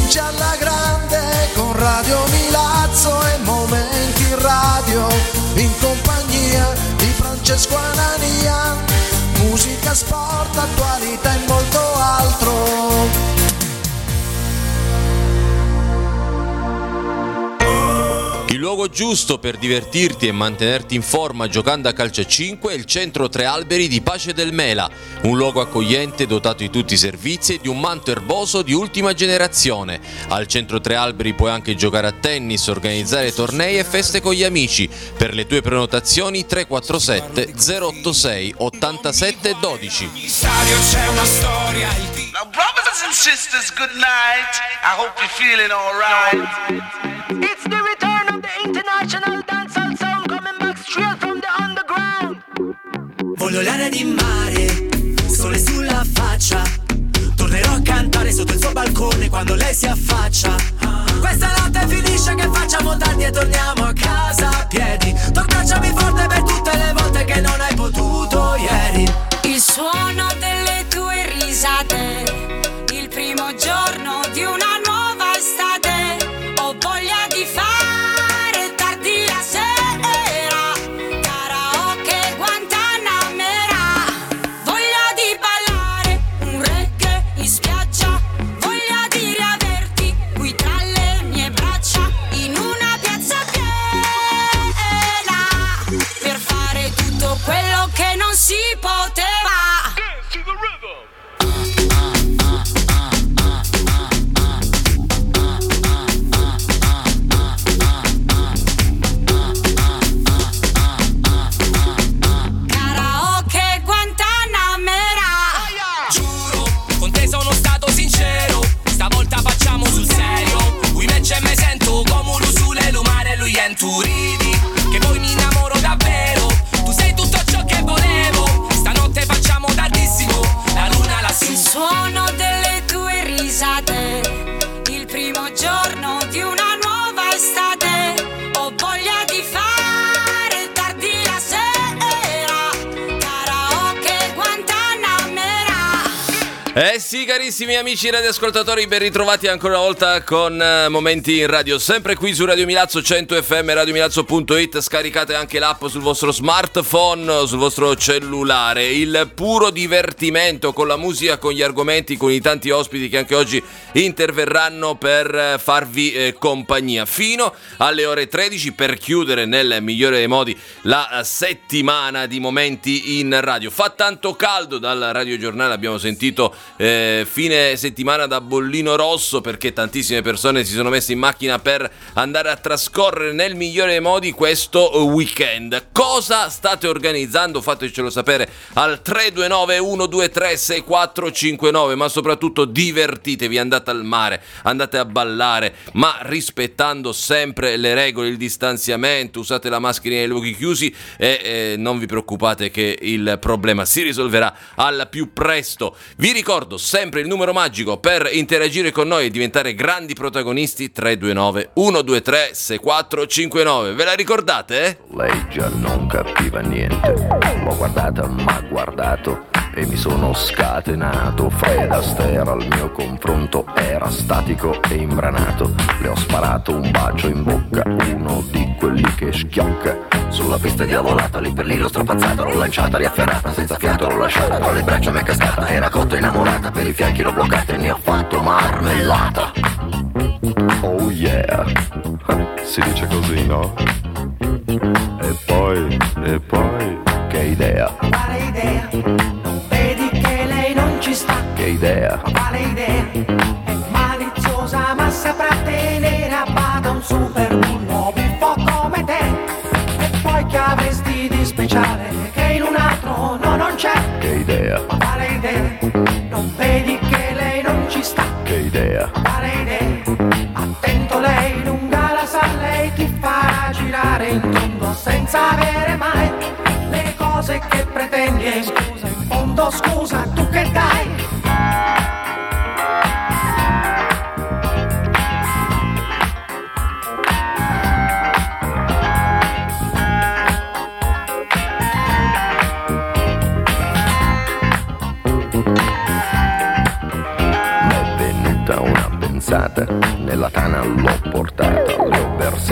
vince alla grande con Radio Milazzo e Momenti Radio in compagnia di Francesco Anania. Musica, sport, attualità e molto altro. Il luogo giusto per divertirti e mantenerti in forma giocando a calcio a 5 è il Centro Tre Alberi di Pace del Mela, un luogo accogliente dotato di tutti i servizi e di un manto erboso di ultima generazione. Al Centro Tre Alberi puoi anche giocare a tennis, organizzare tornei e feste con gli amici. Per le tue prenotazioni 347 086 87 12. C'è una storia. Now brothers and sisters, good night. I hope you're feeling alright. It's the return of the international dancehall sound coming back straight from the underground. Voglio l'aria di mare, sole sulla faccia. Tornerò a cantare sotto il suo balcone quando lei si affaccia. Questa notte finisce che facciamo tardi e torniamo a casa a piedi. Tu abbracciami forte per tutte le volte che non hai potuto ieri. Il suono delle tue risate, il primo giorno di una nuova estate. Ho voglia di fare tardi la sera, karaoke Guantanamera. Voglia di ballare un reggae in spiaggia, voglia di riaverti qui tra le mie braccia, in una piazza piena, per fare tutto quello che non si poteva. Tu ridi, che poi mi innamoro davvero. Tu sei tutto ciò che volevo. Stanotte facciamo tardissimo, la luna lassù. Il suono delle tue risate, il primo giorno di una nuova estate. Ho voglia di fare tardi la sera, karaoke Guantanamera. Sì, carissimi amici radioascoltatori, ben ritrovati ancora una volta con Momenti in Radio, sempre qui su Radio Milazzo 100 FM, radiomilazzo.it. Scaricate anche l'app sul vostro smartphone, sul vostro cellulare. Il puro divertimento con la musica, con gli argomenti, con i tanti ospiti che anche oggi interverranno per farvi compagnia fino alle ore 13 per chiudere nel migliore dei modi la settimana di Momenti in Radio. Fa tanto caldo, dal radiogiornale abbiamo sentito fine settimana da bollino rosso, perché tantissime persone si sono messe in macchina per andare a trascorrere nel migliore dei modi questo weekend. Cosa state organizzando? Fatecelo sapere al 329 123 6459, ma soprattutto divertitevi, andate al mare, andate a ballare, ma rispettando sempre le regole, il distanziamento, usate la mascherina nei luoghi chiusi e non vi preoccupate che il problema si risolverà al più presto. Vi ricordo sempre il numero magico per interagire con noi e diventare grandi protagonisti: 329 123 6459. Ve la ricordate? Lei già non capiva niente, l'ho guardata, m'ha guardato e mi sono scatenato. Fred Astaire al mio confronto era statico e imbranato. Le ho sparato un bacio in bocca, uno di quelli che schiocca. Sulla pista diavolata, lì per lì l'ho strapazzata, l'ho lanciata, riafferrata, senza fiato l'ho lasciata, tra le braccia mi è cascata, era cotta innamorata, per i fianchi l'ho bloccata e ne ho fatto marmellata. Oh yeah, si dice così, no? E poi, che idea? Quale idea? Non vedi che lei non ci sta? Che idea? Quale idea? È maliziosa ma saprà tenere a bada un super bullo buffo come te. E poi che avresti di speciale che in un altro no, non c'è? Che idea? Quale idea? Non vedi che lei non ci sta? Che idea? Quale idea? Attento, lei lunga la sa, lei ti farà girare in tondo senza avere mai le cose che pretendi. E scusa, in fondo scusa, tu che dai? M'è venuta una pensata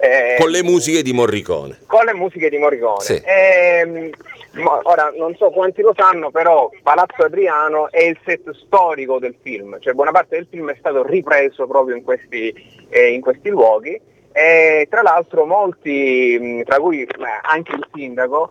Con le musiche di Morricone. Con le musiche di Morricone. Sì. Ora, non so quanti lo sanno, però Palazzo Adriano è il set storico del film, cioè buona parte del film è stato ripreso proprio in questi luoghi. E tra l'altro molti, tra cui anche il sindaco,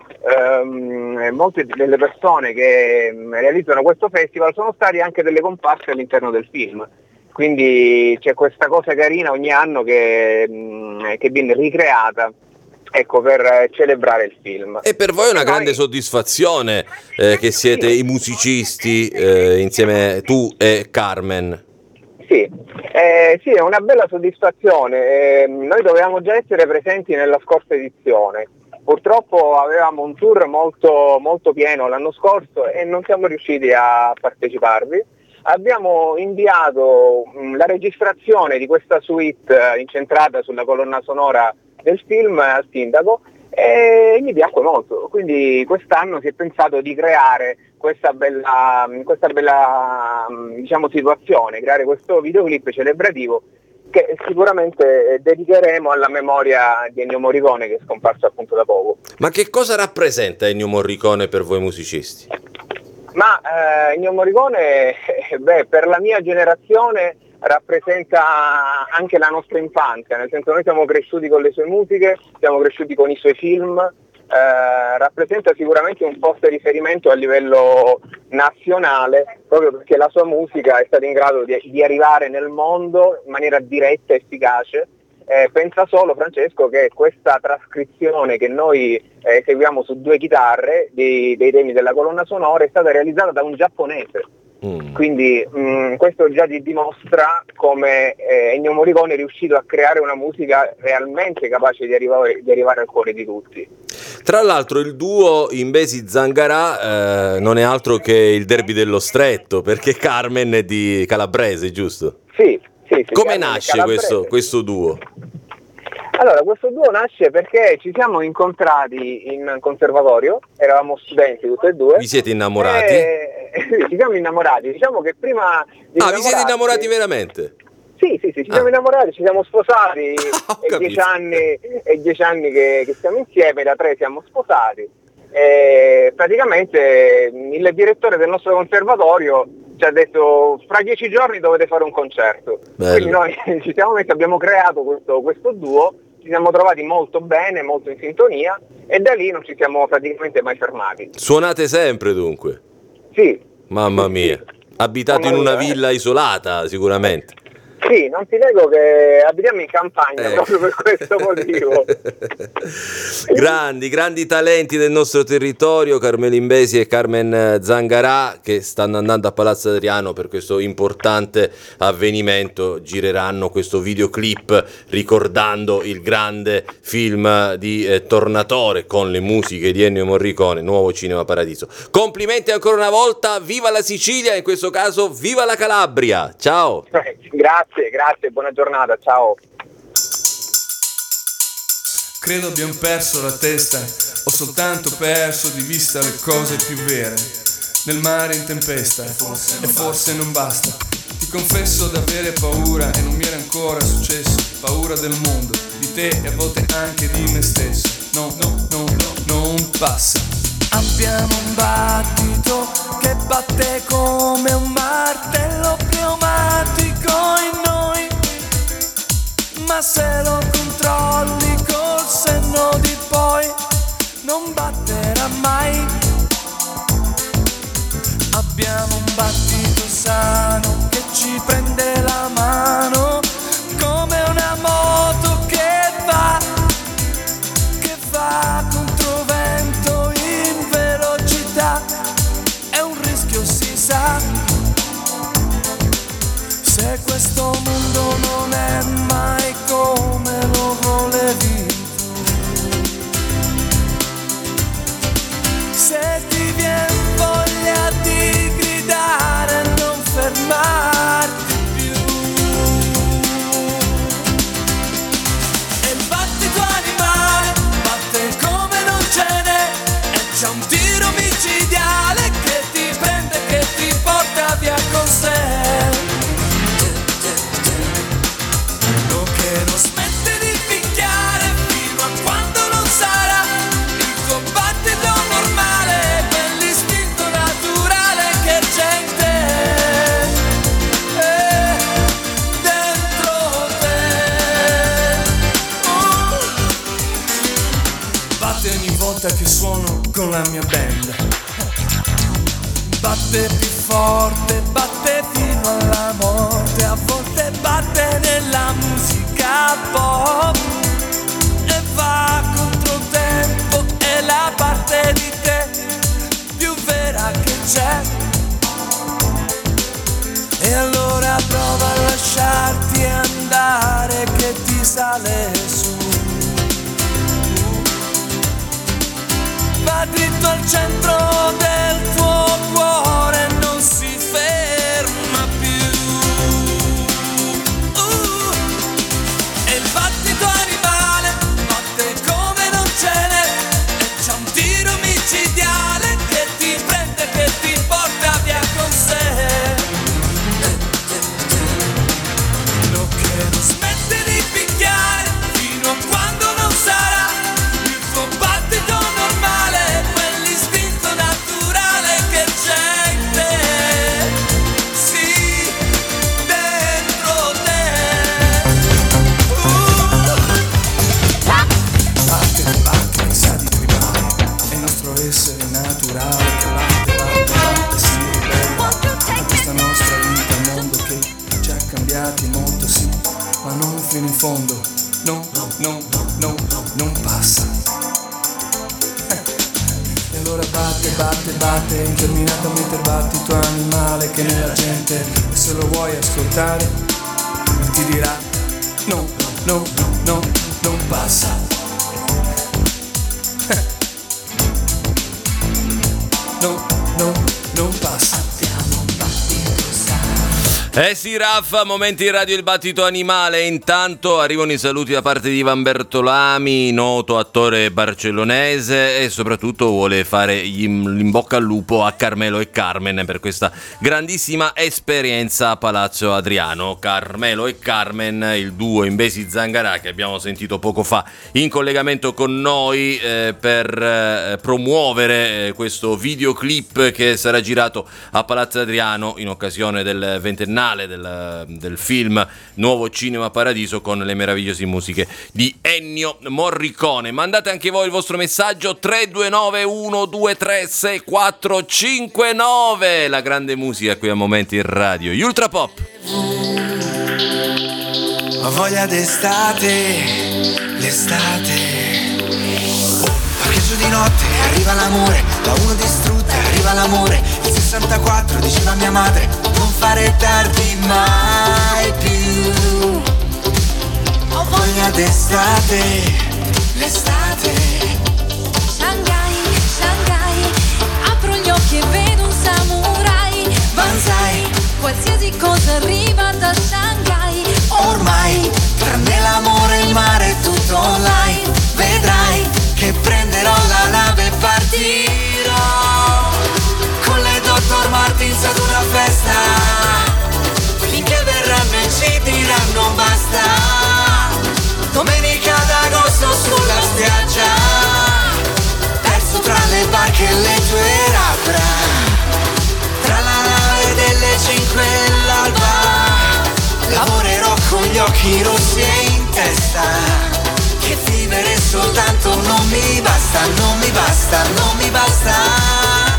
molte delle persone che realizzano questo festival sono stati anche delle comparse all'interno del film. Quindi c'è questa cosa carina ogni anno che viene ricreata, ecco, per celebrare il film. E per voi è una grande soddisfazione che siete i musicisti insieme tu e Carmen. Sì, è una bella soddisfazione. Noi dovevamo già essere presenti nella scorsa edizione. Purtroppo avevamo un tour molto, molto pieno l'anno scorso e non siamo riusciti a parteciparvi. Abbiamo inviato la registrazione di questa suite incentrata sulla colonna sonora del film al sindaco e gli piacque molto, quindi quest'anno si è pensato di creare questa bella diciamo, situazione, creare questo videoclip celebrativo che sicuramente dedicheremo alla memoria di Ennio Morricone, che è scomparso appunto da poco. Ma che cosa rappresenta Ennio Morricone per voi musicisti? Ma Ennio Morricone, per la mia generazione rappresenta anche la nostra infanzia, nel senso noi siamo cresciuti con le sue musiche, siamo cresciuti con i suoi film, rappresenta sicuramente un forte riferimento a livello nazionale, proprio perché la sua musica è stata in grado di arrivare nel mondo in maniera diretta e efficace. Pensa solo, Francesco, che questa trascrizione che noi eseguiamo su 2 chitarre dei temi della colonna sonora è stata realizzata da un giapponese. Quindi questo già dimostra come Ennio Morricone è riuscito a creare una musica realmente capace di arrivare al cuore di tutti. Tra l'altro il duo Imbesi-Zangarà non è altro che il derby dello stretto, perché Carmen è di Calabrese, giusto? Sì. Come nasce questo duo? Allora, questo duo nasce perché ci siamo incontrati in conservatorio, eravamo studenti tutti e due. Vi siete innamorati? Ci siamo innamorati, diciamo che prima di vi siete innamorati veramente? Sì, ci siamo innamorati, ci siamo sposati, è 10 anni che stiamo insieme, da 3 siamo sposati. Praticamente il direttore del nostro conservatorio ci ha detto: fra 10 giorni dovete fare un concerto. Bello. Quindi noi ci siamo messi, abbiamo creato questo duo, ci siamo trovati molto bene, molto in sintonia e da lì non ci siamo praticamente mai fermati. Suonate sempre dunque? Sì. Mamma mia, abitate in una villa isolata sicuramente. Sì, non ti nego che abitiamo in campagna proprio per questo motivo. Grandi talenti del nostro territorio, Carmelo Imbesi e Carmen Zangarà, che stanno andando a Palazzo Adriano per questo importante avvenimento. Gireranno questo videoclip ricordando il grande film di Tornatore con le musiche di Ennio Morricone, Nuovo Cinema Paradiso. Complimenti ancora una volta, viva la Sicilia, in questo caso viva la Calabria. Ciao. Grazie, buona giornata, ciao. Credo abbiamo perso la testa, ho soltanto perso di vista le cose più vere. Nel mare in tempesta, e forse non basta. Ti confesso d'avere paura e non mi era ancora successo. Paura del mondo, di te e a volte anche di me stesso. No, non passa. Abbiamo un battito che batte come un martello pneumatico in noi, ma se lo controlli col senno di poi non batterà mai. Abbiamo un battito sano che ci prende la mano come una moto che va controvento in velocità. È un rischio, si sa, se questo mondo non è mai come lo volevi tu. Se ti viene voglia di gridare, non fermarti più. ogni volta che suono con la mia band. Batte più forte, batte fino alla morte, a volte batte nella musica pop e va contro tempo, è la parte di te più vera che c'è. E allora prova a lasciarti andare che ti sale su. Va dritto al centro del tuo cuore, non si ferma più. E il battito animale batte come non ce n'è, e c'è un tiro micidiale che ti prende, che ti porta via con sé. Lo che non smette di picchiare fino a quando non sarà il tuo battito normale, quell'istinto naturale che c'è in te, sì, dentro te. Batte, che sa di tribale, è il nostro essere naturale che batte, si ribella a questa nostra vita, un mondo che ci ha cambiati molto, sì, ma non fino in fondo, non passa. E allora batte, interminatamente il battito animale che nella gente, se lo vuoi ascoltare, ti dirà non passa. Non passa. Eh sì, Raffa, momenti in radio il battito animale. Intanto arrivano i saluti da parte di Ivan Bertolami, noto attore barcellonese, e soprattutto vuole fare in bocca al lupo a Carmelo e Carmen per questa grandissima esperienza a Palazzo Adriano. Carmelo e Carmen, il duo Imbesi Zangarà che abbiamo sentito poco fa in collegamento con noi per promuovere questo videoclip che sarà girato a Palazzo Adriano in occasione del ventennale del film Nuovo Cinema Paradiso, con le meravigliose musiche di Ennio Morricone. Mandate anche voi il vostro messaggio 329 123 6459. La grande musica qui a Momenti in radio. Gli Ultra Pop. Ho voglia d'estate, l'estate. Parcheggio di notte, arriva l'amore, da uno distrutta arriva l'amore. Il 64 diceva mia madre, non fare tardi mai più. Ho voglia d'estate, l'estate. Shanghai, apro gli occhi e vedo un samurai. Banzai, qualsiasi cosa arriva da Shanghai. Ormai, tranne l'amore e il mare, tutto online. Vedrai che prenderò la nave e partirò con le Dr. Martins ad una festa, finché verranno e ci diranno basta. Domenica d'agosto sulla spiaggia, perso tra le barche e le tue labbra, tra la nave delle 5 e l'alba. Lavorerò con gli occhi rossi e in testa, che vivere soltanto non mi basta, non mi basta, non mi basta.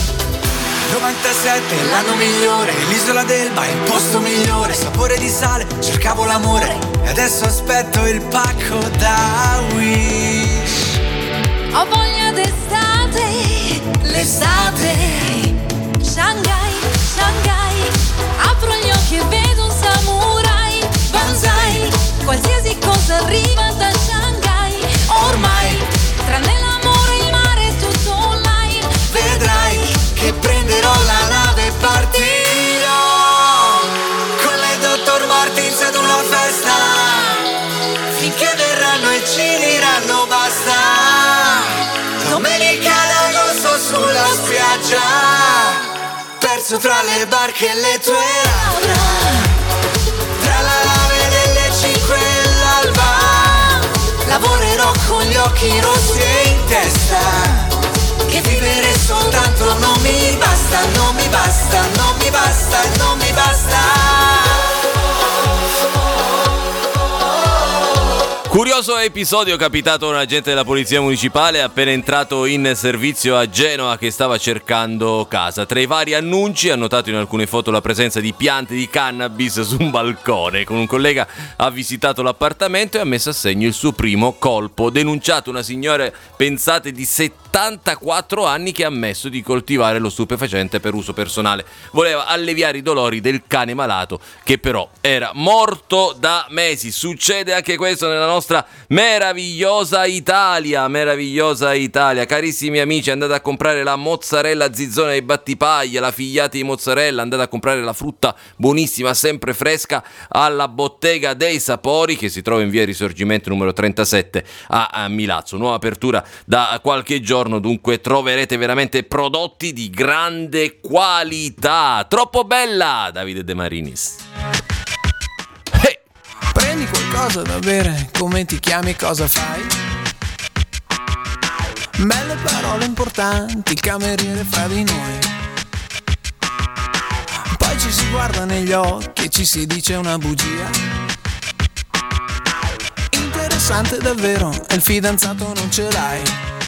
97, l'anno migliore, l'isola d'Elba è il posto migliore. Sapore di sale, cercavo l'amore e adesso aspetto il pacco da Wish. Ho voglia d'estate, l'estate. Shanghai, apro gli occhi e vedo un samurai. Banzai, qualsiasi cosa arriva da Shanghai. ormai, tranne l'amore e il mare, tutto online. vedrai che prenderò la nave e partirò con le Dr. Martins ad una festa, finché verranno e ci diranno basta. Domenica d'agosto sulla spiaggia, perso tra le barche e le tue labbra, tra la nave delle 5 e l'alba. Lavorerò con gli occhi rossi e in testa, che vivere soltanto non mi basta, non mi basta, non mi basta, non mi basta. Curioso episodio capitato a un agente della polizia municipale appena entrato in servizio a Genova che stava cercando casa. Tra i vari annunci ha notato in alcune foto la presenza di piante di cannabis su un balcone. Con un collega ha visitato l'appartamento e ha messo a segno il suo primo colpo. Denunciato una signora, pensate, di 74 anni che ha ammesso di coltivare lo stupefacente per uso personale. Voleva alleviare i dolori del cane malato che però era morto da mesi. Succede anche questo nella nostra meravigliosa Italia. Carissimi amici, andate a comprare la mozzarella zizzona di Battipaglia, la figliata di mozzarella, andate a comprare la frutta buonissima, sempre fresca, alla Bottega dei Sapori, che si trova in via Risorgimento numero 37 a Milazzo. Nuova apertura da qualche giorno, dunque troverete veramente prodotti di grande qualità. Troppo bella, Davide De Marinis. Prendi qualcosa da bere, come ti chiami, cosa fai? Belle parole importanti, il cameriere fra di noi. Poi ci si guarda negli occhi e ci si dice una bugia. Interessante davvero, e il fidanzato non ce l'hai.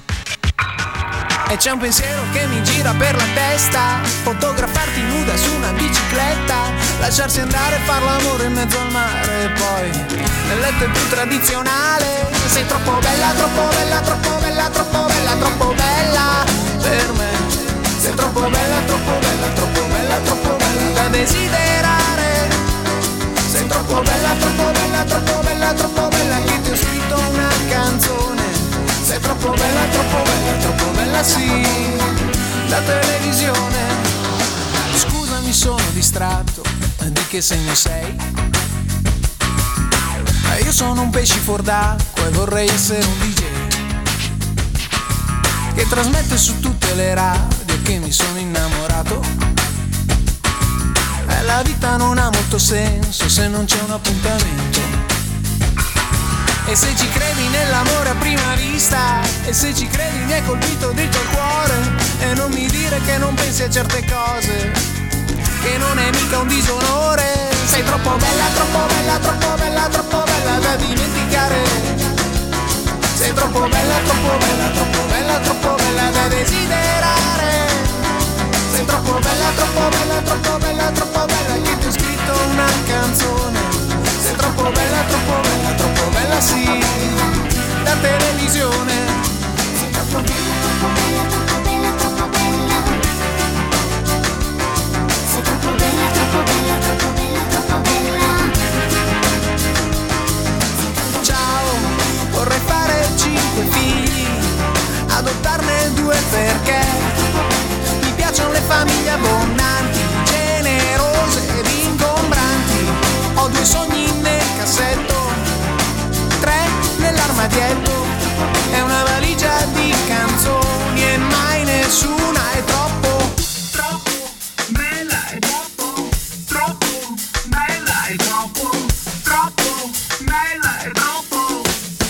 E c'è un pensiero che mi gira per la testa: fotografarti nuda su una bicicletta, lasciarsi andare e far l'amore in mezzo al mare. E poi nel letto è più tradizionale. Sei troppo bella, troppo bella, troppo bella, troppo bella, troppo bella per me. Sei troppo bella, troppo bella, troppo bella, troppo bella da desiderare. Sei troppo bella, troppo bella, troppo bella, troppo bella che ti ho scritto una canzone. Sei troppo bella sì, la televisione. Scusami, sono distratto, di che segno sei? Io sono un pesce fuor d'acqua e vorrei essere un DJ che trasmette su tutte le radio che mi sono innamorato. La vita non ha molto senso se non c'è un appuntamento. E se ci credi nell'amore a prima vista, e se ci credi mi hai colpito dritto al cuore. E non mi dire che non pensi a certe cose, che non è mica un disonore. Sei troppo bella, troppo bella, troppo bella, troppo bella da dimenticare. Sei troppo bella, troppo bella, troppo bella, troppo bella da desiderare. Sei troppo bella, troppo bella, troppo bella, troppo bella che ti ho scritto una canzone. Sei troppo bella, troppo bella, troppo bella sì, da televisione. Sei troppo bella, troppo bella, troppo bella, troppo bella. Sei troppo bella, troppo bella, troppo bella, troppo bella. Ciao, vorrei fare 5 figli, adottarne 2 perché mi piacciono le famiglie abbondanti, generose ed ingombranti. Ho 2 sogni nel cassetto, 3 nell'armadietto, è una valigia di canzoni e mai nessuna è troppo. Troppo bella è troppo, troppo bella è troppo, troppo bella è troppo.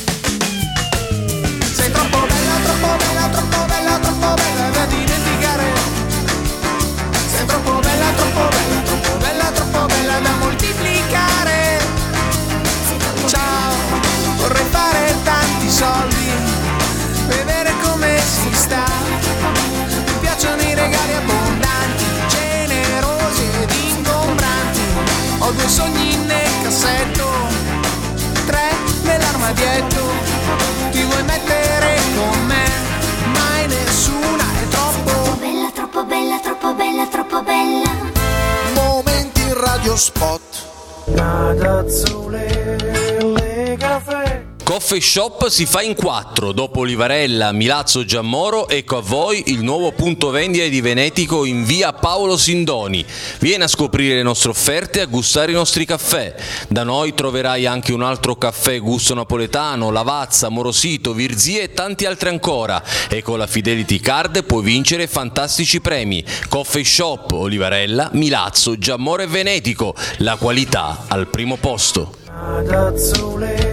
Sei troppo bella, troppo bella, troppo bella, troppo bella da dimenticare. Sei troppo bella, troppo bella, troppo bella, troppo bella da moltiplicare. Ciao, vorrei fare tanti soldi, vedere come si sta. Mi piacciono i regali abbondanti, generosi ed ingombranti. Ho 2 sogni nel cassetto, 3 nell'armadietto. Ti vuoi mettere con me? Mai nessuna è troppo bella, troppo bella, troppo bella, troppo bella. Momenti in radio spot. Nada azzurre, le caffè. Coffee Shop si fa in 4, dopo Livarella, Milazzo, Giammoro, ecco a voi il nuovo punto vendita di Venetico in via Paolo Sindoni. Vieni a scoprire le nostre offerte e a gustare i nostri caffè. Da noi troverai anche un altro caffè gusto napoletano, Lavazza, Morosito, Virzì e tanti altri ancora. E con la Fidelity Card puoi vincere fantastici premi. Coffee Shop, Olivarella, Milazzo, Giammoro e Venetico. La qualità al primo posto. Nada azzurre.